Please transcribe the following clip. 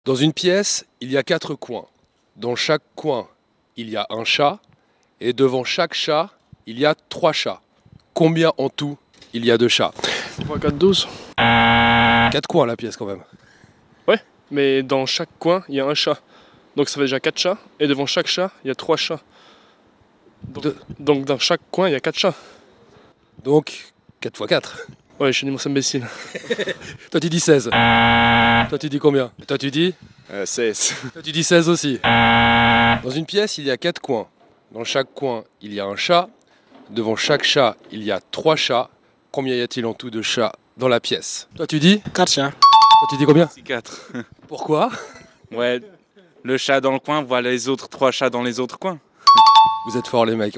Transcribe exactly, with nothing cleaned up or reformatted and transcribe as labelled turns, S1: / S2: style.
S1: Dans une pièce, il y a quatre coins. Dans chaque coin, il y a un chat. Et devant chaque chat, il y a trois chats. Combien en tout il y a de chats?
S2: trois, quatre, douze.
S1: Quatre coins la pièce quand même.
S2: Ouais, mais dans chaque coin, il y a un chat. Donc ça fait déjà quatre chats. Et devant chaque chat, il y a trois chats. Donc,
S1: De-
S2: donc dans chaque coin, il y a quatre chats.
S1: Donc, quatre fois quatre.
S2: Ouais, je suis une immense imbécile.
S1: Toi tu dis seize. Toi tu dis combien? Et toi tu dis?
S3: Euh, seize.
S1: Toi tu dis seize aussi. Dans une pièce, il y a quatre coins. Dans chaque coin, il y a un chat. Devant chaque chat, il y a trois chats. Combien y a-t-il en tout de chats dans la pièce? Toi tu dis?
S4: quatre chats.
S1: Toi tu dis combien?
S3: C'est quatre.
S1: Pourquoi?
S3: Ouais, le chat dans le coin voit les autres trois chats dans les autres coins.
S1: Vous êtes forts les mecs.